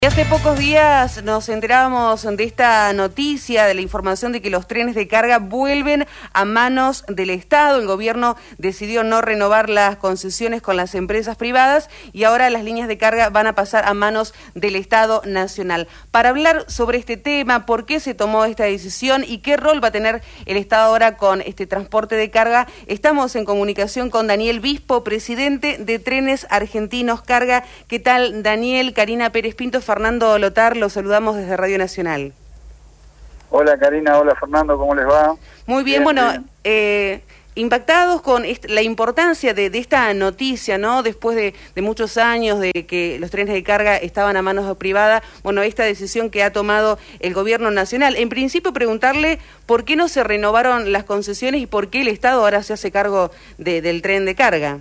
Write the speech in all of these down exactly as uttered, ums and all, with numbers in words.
Hace pocos días nos enterábamos de esta noticia, de la información de que los trenes de carga vuelven a manos del Estado. El gobierno decidió no renovar las concesiones con las empresas privadas y ahora las líneas de carga van a pasar a manos del Estado Nacional. Para hablar sobre este tema, por qué se tomó esta decisión y qué rol va a tener el Estado ahora con este transporte de carga, estamos en comunicación con Daniel Bispo, presidente de Trenes Argentinos Carga. ¿Qué tal, Daniel? Karina Pérez Pinto, Fernando Lotar, los saludamos desde Radio Nacional. Hola Karina, hola Fernando, ¿cómo les va? Muy bien, bien bueno, bien. Eh, impactados con la importancia de, de esta noticia, ¿no? Después de, de muchos años de que los trenes de carga estaban a manos privadas, bueno, esta decisión que ha tomado el gobierno nacional. En principio, preguntarle por qué no se renovaron las concesiones y por qué el Estado ahora se hace cargo de, del tren de carga.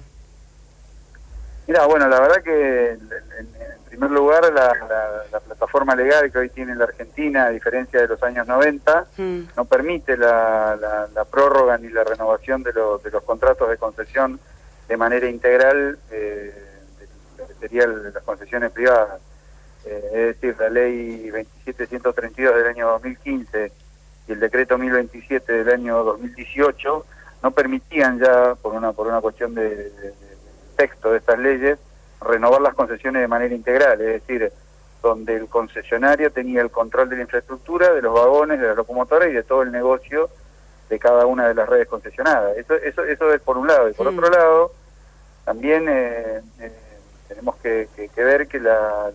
Mira, bueno, la verdad que en, en primer lugar la, la, la plataforma legal que hoy tiene la Argentina, a diferencia de los años noventa, mm. no permite la, la, la prórroga ni la renovación de, lo, de los contratos de concesión de manera integral eh, de lo que serían las concesiones privadas. Eh, es decir, la ley veintisiete ciento treinta y dos del año dos mil quince y el decreto mil veintisiete del año dos mil dieciocho no permitían ya, por una, por una cuestión de, de, de texto de estas leyes, renovar las concesiones de manera integral, es decir, donde el concesionario tenía el control de la infraestructura, de los vagones, de las locomotoras y de todo el negocio de cada una de las redes concesionadas. Eso eso eso es por un lado. Y por sí. otro lado, también eh, eh, tenemos que, que, que ver que la,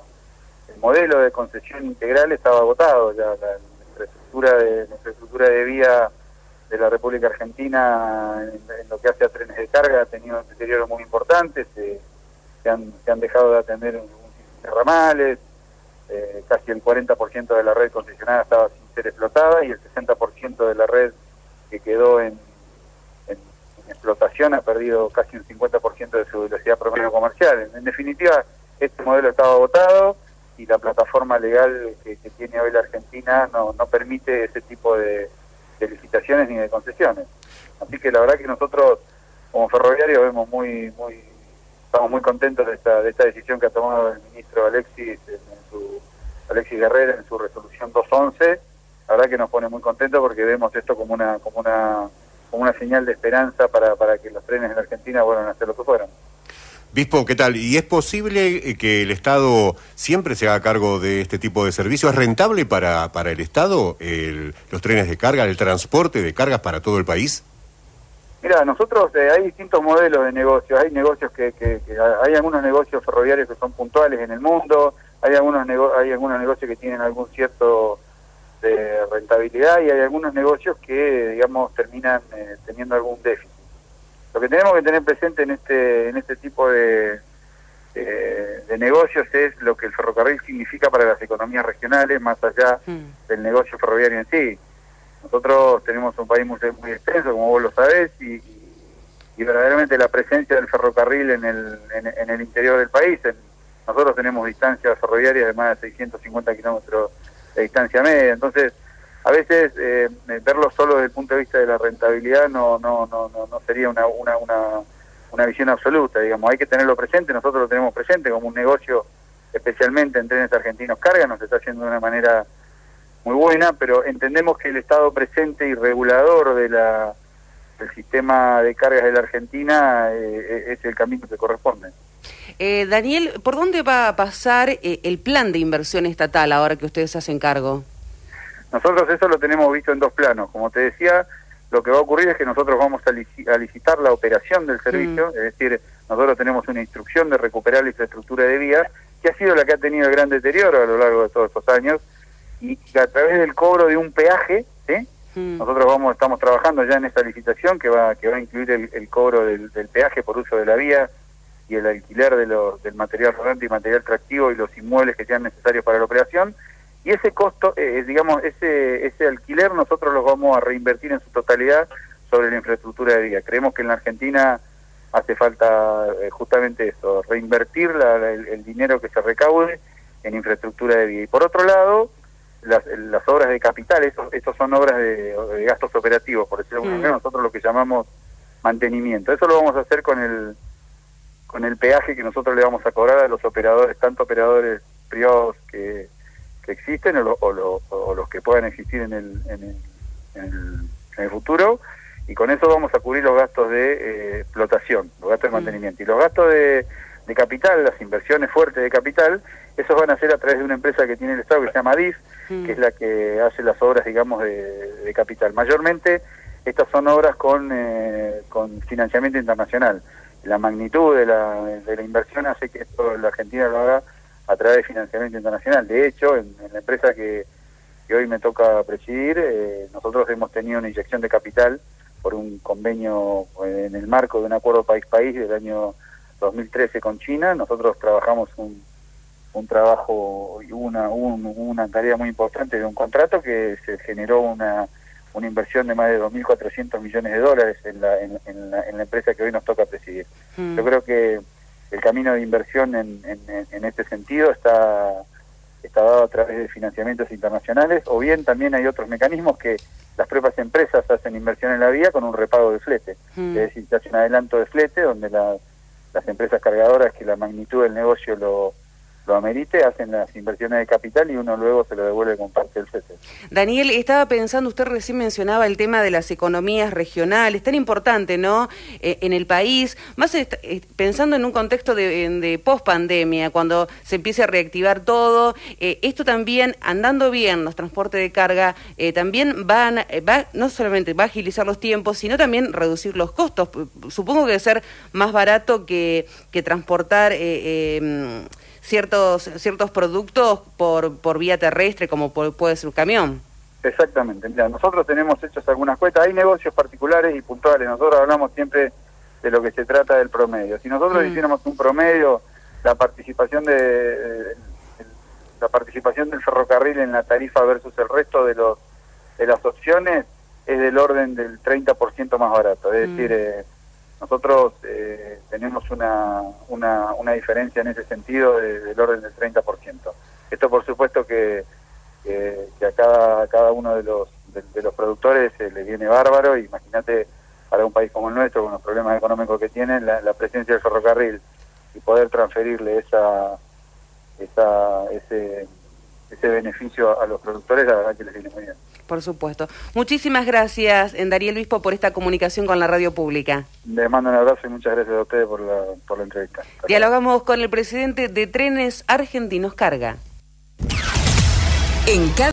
la, el modelo de concesión integral estaba agotado. Ya la, la infraestructura de la infraestructura de vía de la República Argentina en, en lo que hace a trenes de carga ha tenido un deterioro muy importante. Se, se, han, se han dejado de atender un, un ramales, eh, casi el cuarenta por ciento de la red concesionada estaba sin ser explotada y el sesenta por ciento de la red que quedó en, en, en explotación ha perdido casi un cincuenta por ciento de su velocidad promedio comercial. En, en definitiva, este modelo estaba agotado y la plataforma legal que, que tiene hoy la Argentina no, no permite ese tipo de de licitaciones ni de concesiones. Así que la verdad que nosotros como ferroviarios vemos muy muy estamos muy contentos de esta de esta decisión que ha tomado el ministro Alexis en, en su Alexis Guerrero en su resolución doscientos once. La verdad que nos pone muy contentos porque vemos esto como una como una como una señal de esperanza para para que los trenes en la Argentina vuelvan a hacer lo que fueron. Bispo, ¿qué tal? ¿Y es posible que el Estado siempre se haga cargo de este tipo de servicios? ¿Es rentable para, para el Estado el, los trenes de carga, el transporte de cargas para todo el país? Mira, nosotros eh, hay distintos modelos de negocios. Hay negocios que, que, que hay algunos negocios ferroviarios que son puntuales en el mundo, hay algunos nego hay algunos negocios que tienen algún cierto de rentabilidad y hay algunos negocios que, digamos, terminan eh, teniendo algún déficit. Lo que tenemos que tener presente en este en este tipo de, de, de negocios es lo que el ferrocarril significa para las economías regionales, más allá mm. del negocio ferroviario en sí. Nosotros tenemos un país muy, muy extenso, como vos lo sabés, y, y, y verdaderamente la presencia del ferrocarril en el, en, en el interior del país. En, nosotros tenemos distancias ferroviarias de más de seiscientos cincuenta kilómetros de distancia media, entonces a veces eh, verlo solo desde el punto de vista de la rentabilidad no no no no, no sería una, una una una visión absoluta, digamos. Hay que tenerlo presente, nosotros lo tenemos presente como un negocio, especialmente en Trenes Argentinos Carga, nos está haciendo de una manera muy buena, pero entendemos que el Estado presente y regulador de la del sistema de cargas de la Argentina eh, es el camino que corresponde. Eh, Daniel, ¿por dónde va a pasar eh, el plan de inversión estatal ahora que ustedes se hacen cargo? Nosotros eso lo tenemos visto en dos planos. Como te decía, lo que va a ocurrir es que nosotros vamos a, lic a licitar la operación del servicio, mm. es decir, nosotros tenemos una instrucción de recuperar la infraestructura de vías, que ha sido la que ha tenido el gran deterioro a lo largo de todos estos años, y a través del cobro de un peaje, ¿sí? Mm. nosotros vamos estamos trabajando ya en esta licitación que va que va a incluir el, el cobro del, del peaje por uso de la vía y el alquiler de los, del material rodante y material tractivo y los inmuebles que sean necesarios para la operación. Y ese costo, eh, digamos, ese ese alquiler nosotros los vamos a reinvertir en su totalidad sobre la infraestructura de vía. Creemos que en la Argentina hace falta eh, justamente eso, reinvertir la, la, el, el dinero que se recaude en infraestructura de vía. Y por otro lado, las, las obras de capital, esos, esos son obras de, de gastos operativos, por decirlo de alguna manera, nosotros lo que llamamos mantenimiento. Eso lo vamos a hacer con el con el peaje que nosotros le vamos a cobrar a los operadores, tanto operadores privados que, que existen o, lo, o, lo, o los que puedan existir en el, en el, en el, en el futuro, y con eso vamos a cubrir los gastos de eh, explotación, los gastos de mantenimiento. Y los gastos de, de capital, las inversiones fuertes de capital, esos van a ser a través de una empresa que tiene el Estado que se llama D I F, mm. que es la que hace las obras, digamos, de, de capital. Mayormente estas son obras con, eh, con financiamiento internacional. La magnitud de la, de la inversión hace que esto la Argentina lo haga a través de financiamiento internacional. De hecho, en, en la empresa que, que hoy me toca presidir, eh, nosotros hemos tenido una inyección de capital por un convenio en el marco de un acuerdo país-país del año dos mil trece con China. Nosotros trabajamos un, un trabajo y una, un, una tarea muy importante de un contrato que se generó una, una inversión de más de dos mil cuatrocientos millones de dólares en la, en, en, la, en la empresa que hoy nos toca presidir. Mm. Yo creo que el camino de inversión en, en, en este sentido está, está dado a través de financiamientos internacionales, o bien también hay otros mecanismos que las propias empresas hacen inversión en la vía con un repago de flete. Mm. Es decir, se hace un adelanto de flete donde la, las empresas cargadoras, que la magnitud del negocio lo, lo amerite, hacen las inversiones de capital y uno luego se lo devuelve con parte del flete. Daniel, estaba pensando, usted recién mencionaba el tema de las economías regionales, tan importante, ¿no?, eh, en el país, más est eh, pensando en un contexto de, de post-pandemia, cuando se empiece a reactivar todo, eh, esto también, andando bien los transportes de carga, eh, también van, eh, va, no solamente va a agilizar los tiempos, sino también reducir los costos. Supongo que debe ser más barato que, que transportar eh, eh, ciertos ciertos productos por por vía terrestre, como por, puede ser un camión. Exactamente. Mira, nosotros tenemos hechas algunas cuentas, hay negocios particulares y puntuales, nosotros hablamos siempre de lo que se trata del promedio. Si nosotros mm. hiciéramos un promedio, la participación de, de la participación del ferrocarril en la tarifa versus el resto de los de las opciones es del orden del treinta por ciento más barato, es mm. decir, eh, nosotros eh, tenemos una, una, una diferencia en ese sentido de, del orden del treinta por ciento. Esto por supuesto que, que, que a cada, a cada uno de los, de, de los productores eh, le viene bárbaro. Imagínate, para un país como el nuestro, con los problemas económicos que tienen, la, la presencia del ferrocarril y poder transferirle esa, esa, ese, ese beneficio a los productores, la verdad que les viene muy bien. Por supuesto. Muchísimas gracias, Dariel Bispo, por esta comunicación con la radio pública. Les mando un abrazo y muchas gracias a ustedes por la, por la entrevista. Dialogamos con el presidente de Trenes Argentinos Carga. En